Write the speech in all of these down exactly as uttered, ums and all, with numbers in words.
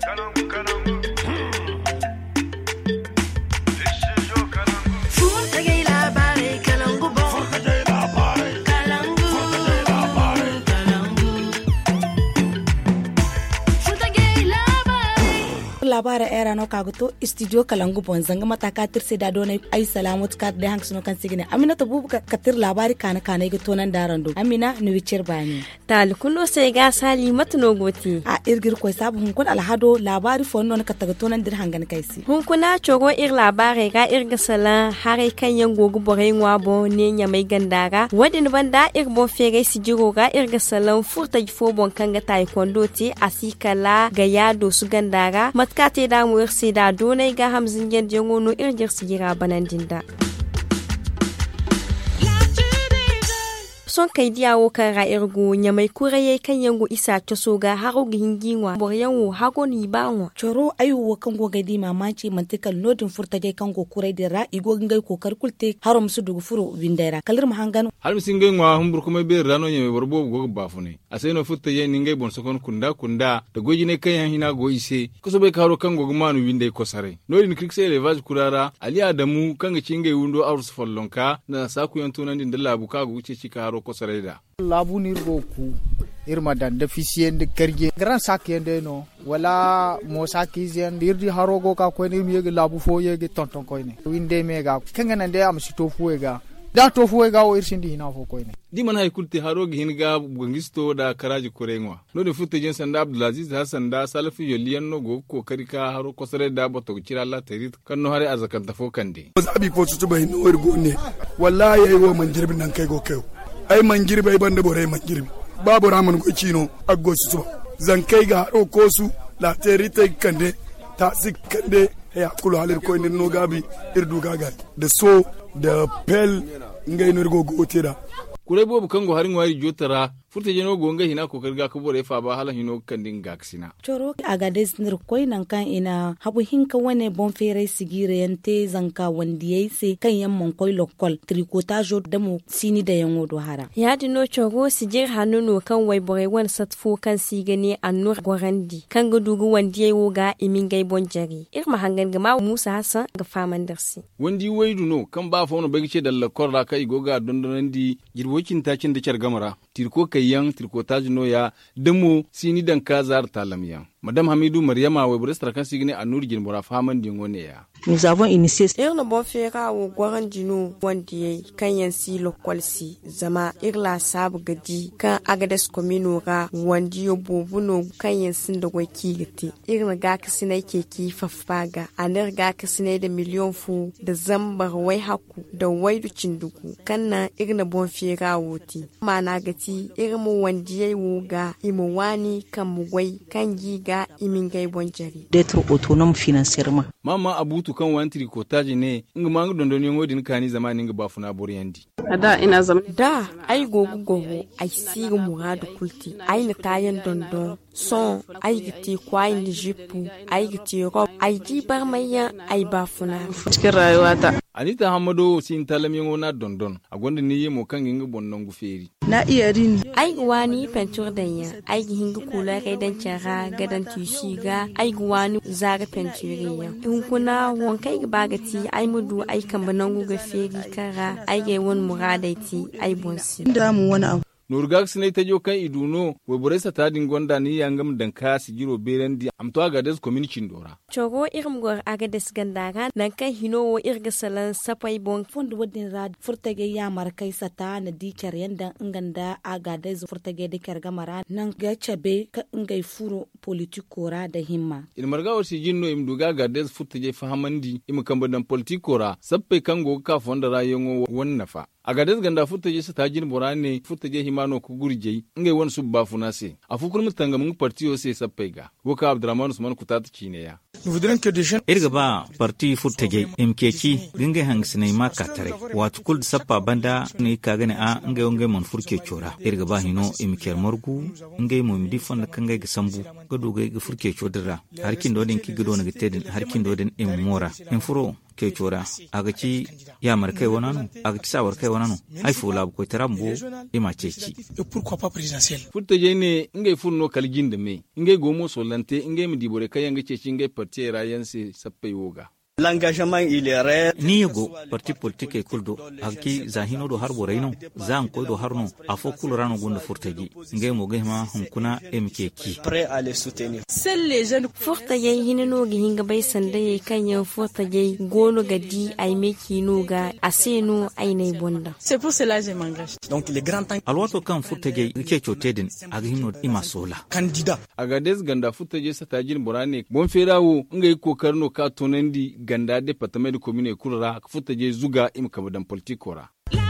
labara era no kaguto studio kalangu bon zanga mata ka tirse da dona ai salamut ka da hanks no kan sigine amina to bubu ka tir labari kana kana ga tonan darando amina ni wicir bani tal kullo sai ga sali matno goti a irgir ko sabu hun kun alhado labari fonno ka taga tonan dir hangan kaisi hun kuna chogo ir labari ga irga sala hare kan yango gubore ngwabo ne nya mai gandaga wadin banda ir bo fere sijigo ga irga salan furta fo bon kanga taekwondo ti asikala ga yado su gandaga kate da mu irsi da donai ga hamzin yadda ngono irjir sigira banandinda son kai diyawo kan ra irgo nya mai kuraye kan yango isa ta soga haro gihinginwa boryanwo hago ni banwa choro ayu kan go gadi mamaci mantikal nodin furta gai kan go kurai da ra igo ngai kokar kulte harom su dugu furo windera kalir mahangan har misin gai ngwa humbur kuma be rano nya borbo go bafune aseno furta gai ningai bon sokon kunda kunda da goji ne kan yan hina go ise kuso be karo kan go gumanu windai ko sare nodin krikse elevage kurara ali adamu kan ga cingai wundo aurus follonka na saku yantunan din dalla buka go uce cika haro ko sare da labu nirgo ku irma dan deficient de kerje grand sakende no wala mo sakizien dirdi harogo ka ko ni mi labu fo yege tonton ko ni winde mega kengana de am sito fuega da to fuega o irsindi hina fo ko ni di man hay kulti harogi hinga bungisto da karaji korengwa no de futte jen sanda Abdulaziz Hassan da Salafi Yoliyan no go ko karika haro ko sare da boto kira Allah tarit kanno hare azakan tafo kande zabi ko su bai no irgo ne wallahi ai wo man jirbin nan kai go kai ai man girbe banda bore man girbi babu raman go cino aggo su zan kai ga haro ko su la terite kande ta sik kande ya kulu halir ko indin no gabi irdu gaga da so da pel ngai no go go tira kure bobu kango harin wari jotara furta jeno gonga hina ko karga ko bore fa ba hala hino kandin gaksina choro aga desnir koy nan kan ina habu hinka wane bon fere sigire yante zanka wandiyai se kan yamman koy lokol tricotage da mu sini da yango do hara ya dino choro sijir hanuno kan wai bore wan satfo kan sigane annur gorandi kan gudugu wandiyai woga imingai bon jari irma hangan gama Musa Hassan ga faman darsi wandi waiduno kan ba fa wono bagice dalla korra kai goga dondonandi girwokin tacin da chargamara tirko kayan tirkotage no ya demo sini dan kazar talamiya madam Hamidou Maryama we brestra kan sigine anur gin bora faman dingo ne ya nous avons initié irna bon fera wo gwaran dino wandi kan yansi lokwalsi zama irla sabu gadi kan agades komino ga wandi yo bobuno kan yansin da gwaki gati irna ga kasine keki fafaga anar ga kasine da miliyon fu da zambar wai haku da waidu cindugu kanna irna bon fera woti mana gati irmu wandi yayi woga imu wani kan mugwai kan giga imin gai bon jari d'être autonome financièrement mama abutu kan wan tricotage ne inga mangu dondon yongo din kani zamani inga bafuna boriyandi da ina zama da ai gogo gogo ai sigu muradu kulti ai na kayan dondon son ai giti kwai ni jipu ai giti rob ai di barmaya ai bafuna cikin rayuwata Anita Hamado sin talamiyo na dondon a gwanda ni yemo kan inga bonnon guferi na iya rini ai gwani pentur danya ai hinga kula kai dan cara gadan tushiga ai gwani zaga penturiya in kuna won kai bagati ai mudu ai kan banangu gaferi kara ai ga won muradaiti ai bonsi da mu wani abu Nurgak sinai ta jo kan iduno we boresa ta dingonda ni yangam dan ka sigiro berendi amto agades community ndora chogo irim gor agades gandaga nan kan hino wo irga salan sapai bon fondo wadin rad furtage ya markai sata na dikar yanda inganda agades furtage de kerga mara nan ga chabe ka ingai furo politikora da himma in marga wasi jinno im duga agades furtage fahamandi im kamba dan politikora sappe kango ka fonda rayongo wonnafa agades ganda furtage sa tajin borane furtage himano ku gurje ngai won subba funase afukul mutanga mun partiyo sai sappega woka Abdurrahman Usman kutata cineya irga ba parti furtage mkeki ginga hangsine ma katare watu kul sappa banda ne ka gane a ngai ngai mon furke chora irga ba hino imker morgu ngai mo midi fon kanga ga sambu gado ga furke chodira harkin dodin ki gado na gitedin harkin dodin im mora in furo ke chora aga ci ya markai wanano aga ci sawar kai wanano ai fula ko tarambo ima ceci pourquoi pas présidentiel futta je ne ngay funno kaljinde me ngay gomo solante ngay mi dibore kayanga ceci ngay parti rayanse sappe yoga l'engagement il est réel ni yego parti politique e kuldo hakki zahino do har borayno zan ko do harno afo kulrano gunda furtaji ngai mo gehma hunkuna mkk prêt à les soutenir sel les jeunes furtaje hinno gi hinga bay sande kanyan furtaje gono gadi ay meki nuga asenu ay nay bonda c'est pour cela je m'engage donc les grands temps alwato kan furtaje ke choteden aga hinno ima sola candidat agades ganda furtaje satajin borane bon ferawo ngai kokarno ka tonandi ganda departement de commune kurara futa je zuga im kabadan politikora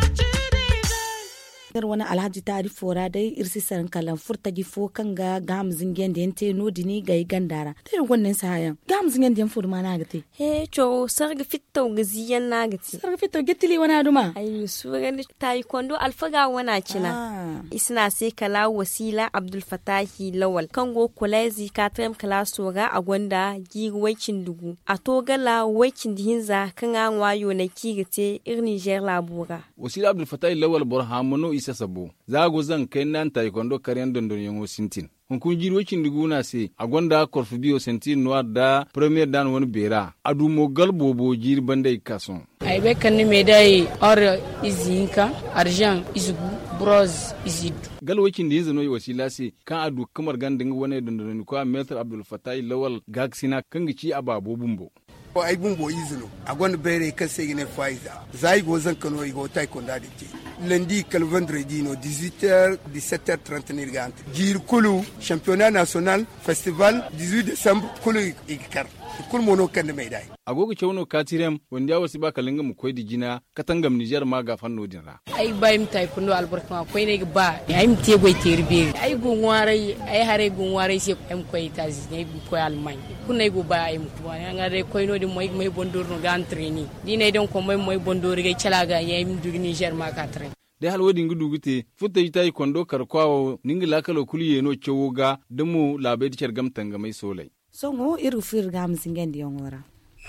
dar wani alhaji tari fora dai irsi saran kalan furta gi fo kanga gam zingen den te no dini gai gandara te wannan sayan gam zingen den furma na gate he cho sarga fitto gaziyan na gate sarga fitto getili wana duma ai suran taekwondo alfaga wana cina ah. isna sai kala wasila abdul fatahi lawal kango kolezi katrem kala soga a gwanda gi waikin dugu a togala waikin dihinza kan an wayo na kigate ir Niger labura wasila abdul fatahi lawal borhamono isa sabo zago zan kai nan taekwondo karyan dondon yango sintin hunkun jirwacin diguna se a gwanda korfu biyo sentin noir da premier dan wani bera adu mo galbo bo jir bandai kason ay be kan me dai or izinka argent izugu bronze izidu galwacin da yanzu noyi wasila se kan adu kamar gandin wani dondon ko meter abdul fatai lawal gaksina kan gici ababo bumbo ko ay bumbo izino a gwanda bere kan sai ne faiza zai go zan kano igo taekwondo da ke lundi quel vendredi no dix-huit heures dix-sept heures trente nirgante jir kulu championnat national festival dix-huit décembre kulu ikar kul mono kan mai dai agogo chawno katirem wanda wasi ba kalinga mu koy dijina katangam Niger ma ga fanno dinra ai bayim taekwondo albarka ko ne ba ai mte goy terbe ai go ngwarai ai hare go ngwarai se am koy tazi ne ko alman kunai go ba ai mu ko ngare koy no di moy moy bondor no ga entraîner dine don ko moy moy bondor ga chalaga yai mu du Niger ma ka train de halwodi ngudu gute futta yitai kondo karkwawo ningi lakalo kuliye no chowoga demu labedi cergam tanga mai solai songo iru fir gam zingen di ngora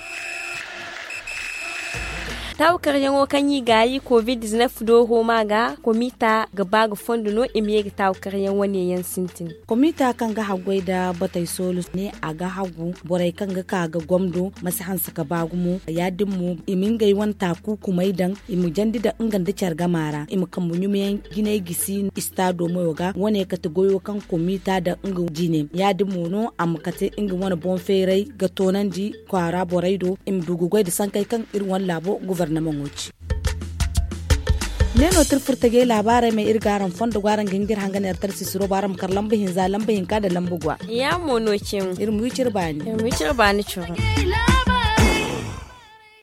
tawkar yango kanyi gayi covid dix-neuf do homa ga komita gaba ga fondo no imiye ga tawkar yan wani yan sintin komita kan ga hagwai da batai solus ne a ga hagu borai kan ga kaga gwamdo masahan saka bagumu ya dimmu imin gai wanta ku kumai dan imu jandida ingan da charga mara imu kan munyume gine gisi istado moyoga wani ka goyo kan komita da inga jine ya dimmu no amkate inga wani bon ferai ga tonandi kwara borai do im dugugoi da sankai kan irin wani labo gouvernement ngoci neno tir furtage labara mai irgaran fondo gwaran gingir hangan ertar sisiro baram kar lambe hin za lambe hin kada lambu gwa ya mono cin irin mu cir bani mu cir bani ciro